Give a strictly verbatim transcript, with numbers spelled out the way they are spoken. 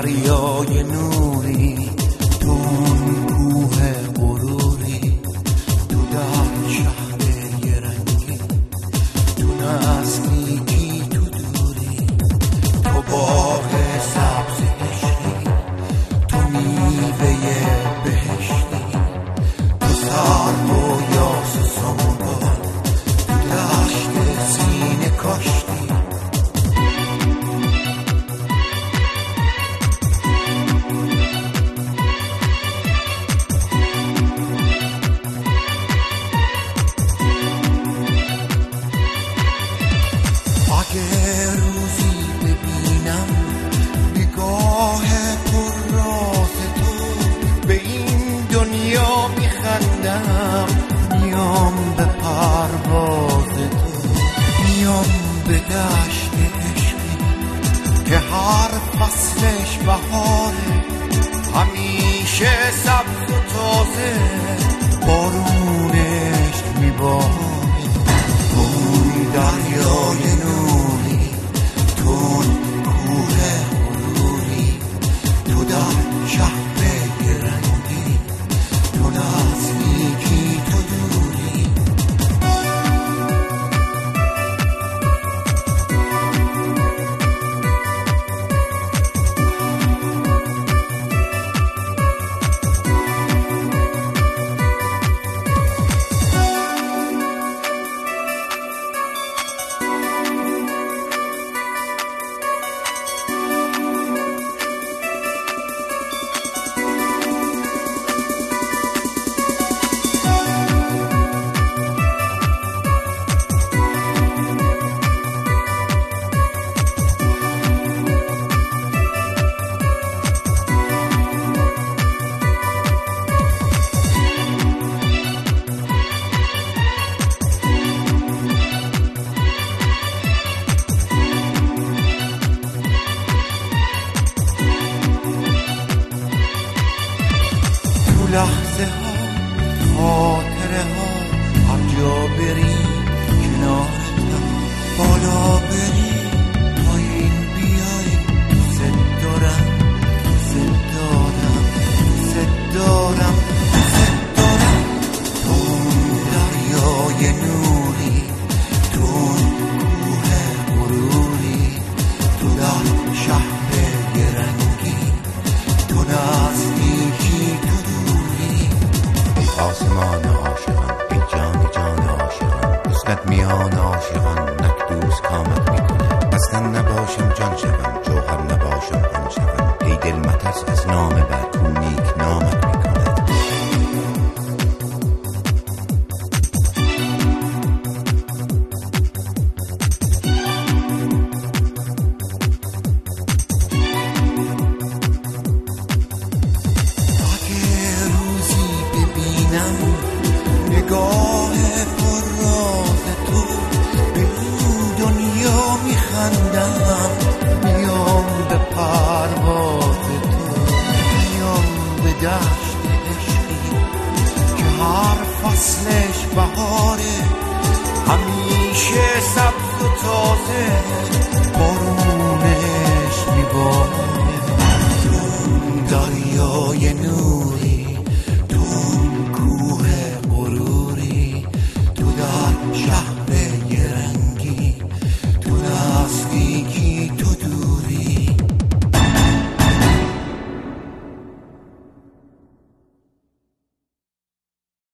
دریای نوری، تو اون کوه غروری، تو در شهر یه رنگی، تو نزدیکی تو دوری، تو باغ سبز عشقی، تو میوه بهشتی، تو سرو و یاس سنبل، تو دشت سینه کاشتی. اگه روزی ببینم نگاه پر راز تو، به این دنیا میخندم، میام به پرواز تو، میام به دشت عشقی که هر فصلش بهاره، همیشه سبز و تازه، بارونش میباره. اون دریای نوری، تو اون کوه غروری، تو در شهر یه رنگی، تو نزدیکی تو دوری. لحظه ها، خاطره ها، هر جا بری کنارتم، بالا بری پایین بیای، دوست دارم دوست دارم دوست دارم دوست دارم. تو اون دریای نوری، تو اون کوه غروری، تو در شهر یه رنگی، تو نزدیکی تو آسمان عاشقان، ای جان جان عاشقان، حسنت میان عاشقان، نک دوست کامت میکنه. اصلا نباشم جان شوم، جوهر نباشم آن شوم، ای دل مترس از نام بر کو نیک نامت میکنه. نگاه